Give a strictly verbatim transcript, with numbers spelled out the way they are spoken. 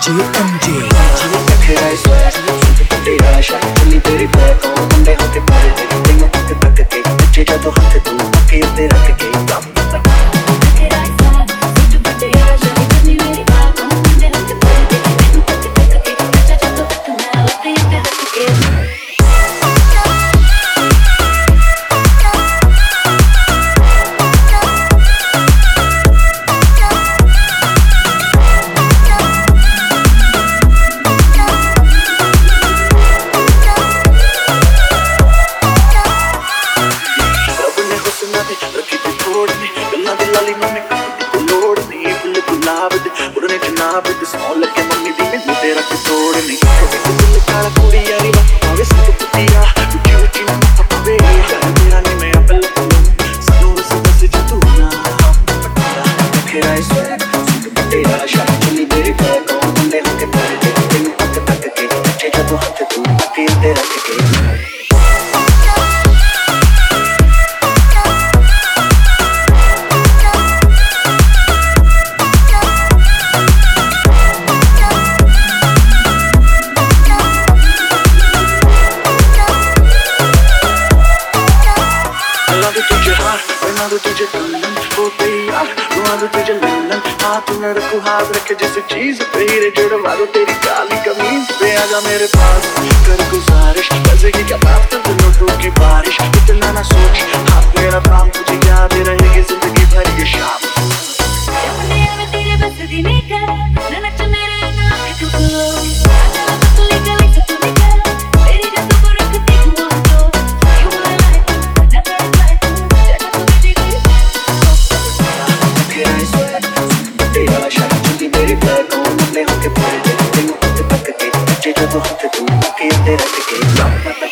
DJ MJ तेरा swag तेरा शायद चली तेरी बैक और मुंडे होके पड़े तेरे तेरे तक तक के बच्चे जादू हाथ तू पके ते रख के दम तेरा स्वैग तेरा शायद चली मेरी बैक और मुंडे होके पड़े तेरे तक तक के बच्चे जादू हाथ तू पके ते रख के उड़ने जनाब स्मॉल के मम्मी दी में तेरा के तोड़ नहीं दिल काला कुड़ी यारी बावे सब कुतिया उठी उठी ना पावे तेरा नहीं मैं अपल सनू से बस तू ना तेरा स्वैग तेरा शायद चली तेरी बैक और मुंडे होके पड़े तेरे तक तक के बच्चे जादू हाथ तू पके ते रख के तुझे दुल्हन हो तैयार दुआ दो तुझे लल्लन हाथ में रखो हाथ रखे जैसे चीज पे हीरे जुड़वा दो तेरी काली कमीज पे आजा मेरे पास कर गुजारिश मजे की क्या बात कर नोटों की बारिश इतना ना सोच हाथ मेरा काम तुझे याद रहेगी जिंदगी भर ये शाम अपने आप तेरे बस दी नहीं कर ना नच मेरे नाम तू लो आजा तू लेकर ले तू लेकर तेरी जब को रखती हूं तो यू वाला लाइक ना कर लाइक तेरा शायद चली मेरी बैक और मुंडे होके पड़े तेरे तक तक के बच्चे जादू हाथ तू पके ते रख के